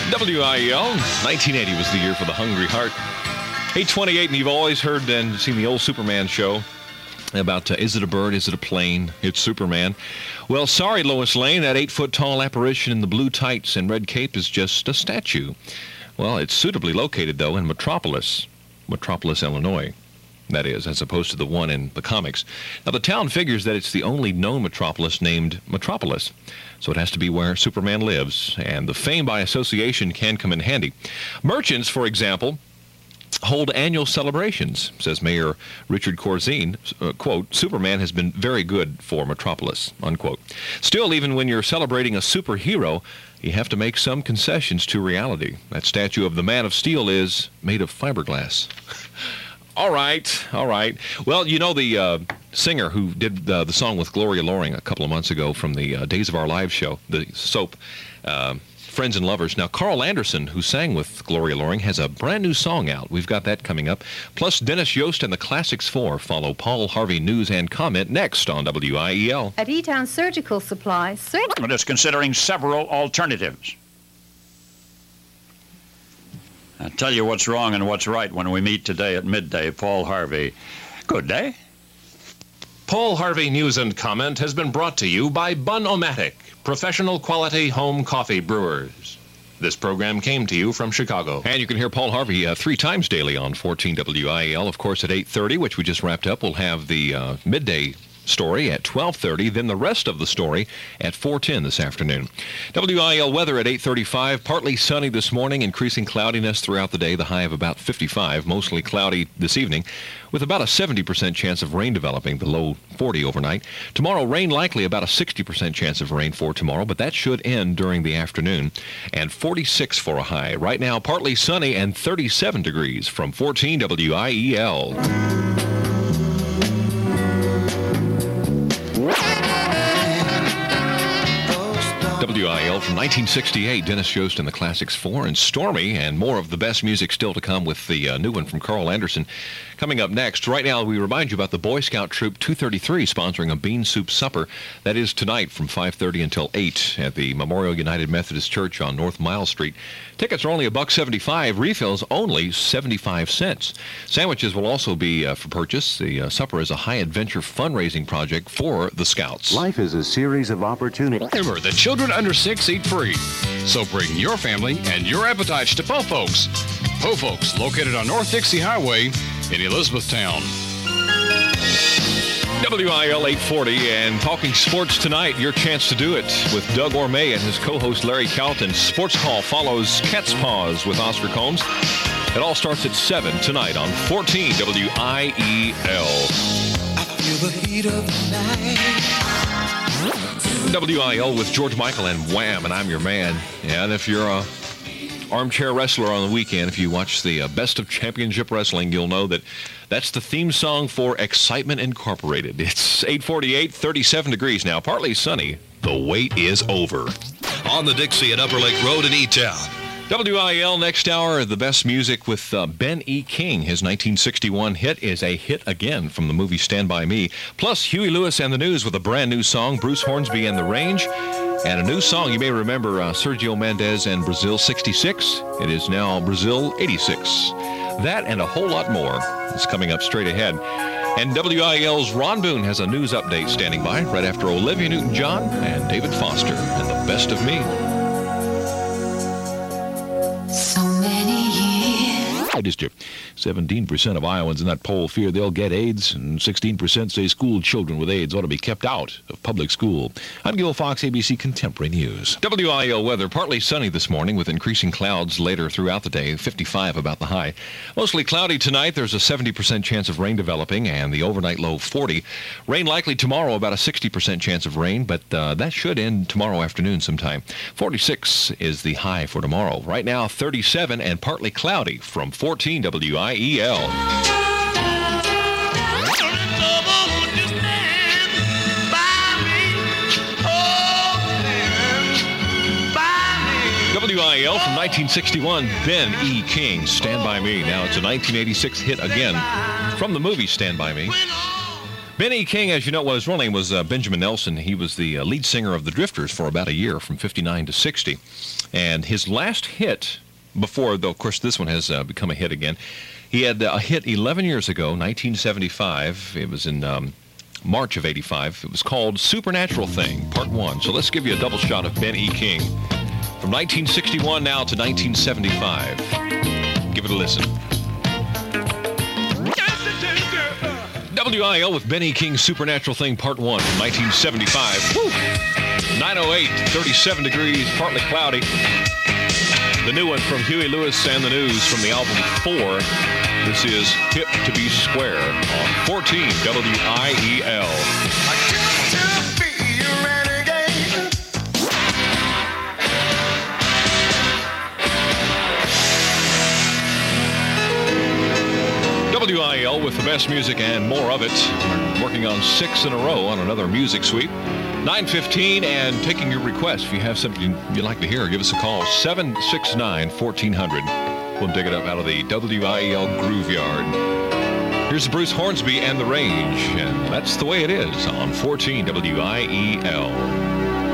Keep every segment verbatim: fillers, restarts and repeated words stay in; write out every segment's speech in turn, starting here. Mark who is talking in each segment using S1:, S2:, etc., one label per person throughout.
S1: W I L, nineteen eighty was the year for the Hungry Heart. eight twenty-eight, and you've always heard and seen the old Superman show about, uh, is it a bird, is it a plane? It's Superman. Well, sorry, Lois Lane, that eight-foot-tall apparition in the blue tights and red cape is just a statue. Well, it's suitably located, though, in Metropolis, Metropolis, Illinois. That is, as opposed to the one in the comics. Now, the town figures that it's the only known metropolis named Metropolis, so it has to be where Superman lives, and the fame by association can come in handy. Merchants, for example, hold annual celebrations, says Mayor Richard Corzine. Uh, quote, Superman has been very good for Metropolis, unquote. Still, even when you're celebrating a superhero, you have to make some concessions to reality. That statue of the Man of Steel is made of fiberglass. All right, all right. Well, you know the uh, singer who did uh, the song with Gloria Loring a couple of months ago from the uh, Days of Our Lives show, the soap, uh, Friends and Lovers. Now, Carl Anderson, who sang with Gloria Loring, has a brand new song out. We've got that coming up. Plus, Dennis Yost and the Classics four follow Paul Harvey News and Comment next on W I E L.
S2: At E-Town Surgical Supply,
S3: It is considering several alternatives. I'll tell you what's wrong and what's right when we meet today at midday. Paul Harvey. Good day.
S4: Paul Harvey News and Comment has been brought to you by Bun-O-Matic, professional quality home coffee brewers. This program came to you from Chicago.
S1: And you can hear Paul Harvey uh, three times daily on fourteen W I E L. Of course, at eight thirty, which we just wrapped up, we'll have the uh, midday story at twelve thirty, then the rest of the story at four ten this afternoon. W I L weather at eight thirty-five, partly sunny this morning, increasing cloudiness throughout the day, the high of about fifty-five, mostly cloudy this evening, with about a seventy percent chance of rain developing, the low forty overnight. Tomorrow, rain likely, about a sixty percent chance of rain for tomorrow, but that should end during the afternoon, and forty-six for a high. Right now, partly sunny and thirty-seven degrees from fourteen W I E L. W I L from nineteen sixty-eight, Dennis Yost and the Classics four, and Stormy, and more of the best music still to come with the uh, new one from Carl Anderson. Coming up next, right now we remind you about the Boy Scout Troop two thirty-three sponsoring a bean soup supper. That is tonight from five thirty until eight at the Memorial United Methodist Church on North Mile Street. Tickets are only a buck seventy-five, refills only seventy-five cents. Sandwiches will also be uh, for purchase. The uh, supper is a high-adventure fundraising project for the Scouts.
S5: Life is a series of opportunities.
S6: Remember, the children under six eat free. So bring your family and your appetites to Po Folks. Po Folks, located on North Dixie Highway in Elizabethtown.
S1: W I L eight forty, and talking sports tonight, your chance to do it with Doug Orme and his co-host Larry Calton. Sports Call follows Cat's Paws with Oscar Combs. It all starts at seven tonight on fourteen W I E L.
S7: I feel the heat of the night.
S1: W I L with George Michael and Wham, and I'm your man. And if you're a armchair wrestler on the weekend, if you watch the uh, Best of Championship Wrestling, you'll know that that's the theme song for Excitement Incorporated. It's eight forty-eight, thirty-seven degrees now, partly sunny.
S8: The wait is over. On the Dixie at Upper Lake Road in E-Town.
S1: W I L next hour, the best music with uh, Ben E. King. His nineteen sixty-one hit is a hit again from the movie Stand By Me. Plus, Huey Lewis and the News with a brand new song, Bruce Hornsby and the Range. And a new song, you may remember uh, Sergio Mendes and Brazil sixty-six. It is now Brazil eighty-six. That and a whole lot more is coming up straight ahead. And W I L's Ron Boone has a news update standing by right after Olivia Newton-John and David Foster and The Best of Me.
S7: So many years.
S9: Just seventeen percent of Iowans in that poll fear they'll get AIDS, and sixteen percent say school children with AIDS ought to be kept out of public school. I'm Gil Fox, A B C Contemporary News.
S1: W I L weather, partly sunny this morning with increasing clouds later throughout the day, fifty-five about the high. Mostly cloudy tonight. There's a seventy percent chance of rain developing, and the overnight low forty. Rain likely tomorrow, about a sixty percent chance of rain, but uh, that should end tomorrow afternoon sometime. forty-six is the high for tomorrow. Right now, thirty-seven and partly cloudy from fourteen W I E L. W I L from nineteen sixty-one, Ben E. King, Stand By Me. Now it's a nineteen eighty-six hit again from the movie Stand By Me. Benny King, as you know, well, his real name was uh, Benjamin Nelson. He was the uh, lead singer of the Drifters for about a year, from fifty-nine to sixty. And his last hit, before, though, of course, this one has uh, become a hit again, he had a hit eleven years ago, nineteen seventy-five. It was in um, March of eighty-five. It was called Supernatural Thing, Part one. So let's give you a double shot of Ben E. King from nineteen sixty-one now to nineteen seventy-five. Give it a listen. W I L with Ben E. King's Supernatural Thing, Part one from nineteen seventy-five. Woo! nine oh eight, thirty-seven degrees, partly cloudy. The new one from Huey Lewis and the News from the album Four. This is Hip to Be Square on fourteen W I E L. W I L with the best music and more of it. We're working on six in a row on another music sweep. nine fifteen, and taking your requests. If you have something you'd like to hear, give us a call. seven six nine, fourteen hundred. We'll dig it up out of the W I E L Groove Yard. Here's Bruce Hornsby and the Range, and that's the way it is on fourteen W I E L.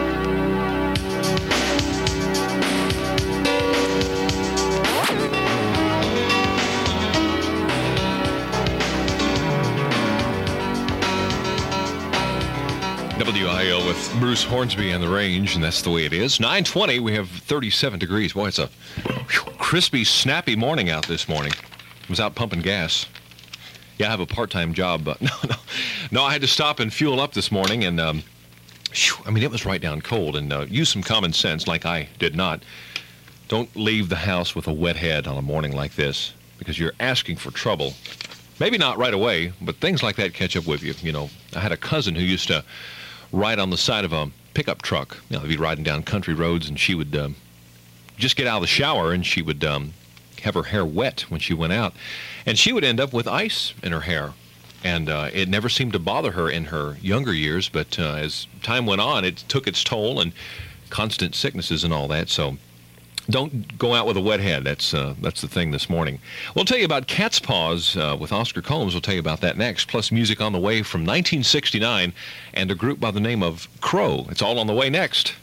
S1: W I L with Bruce Hornsby and the Range, and that's the way it is. nine twenty, we have thirty-seven degrees. Boy, it's a whew, crispy, snappy morning out this morning. I was out pumping gas. Yeah, I have a part-time job, but no, no. No, I had to stop and fuel up this morning, and, um, whew, I mean, it was right down cold, and uh, use some common sense like I did not. Don't leave the house with a wet head on a morning like this, because you're asking for trouble. Maybe not right away, but things like that catch up with you. You know, I had a cousin who used to ride on the side of a pickup truck. You know, they'd be riding down country roads, and she would um, just get out of the shower, and she would um, have her hair wet when she went out. And she would end up with ice in her hair. And uh, it never seemed to bother her in her younger years, but uh, as time went on, it took its toll, and constant sicknesses and all that. So don't go out with a wet head. That's uh, that's the thing this morning. We'll tell you about Cat's Paws uh, with Oscar Combs. We'll tell you about that next, plus music on the way from nineteen sixty-nine and a group by the name of Crow. It's all on the way next.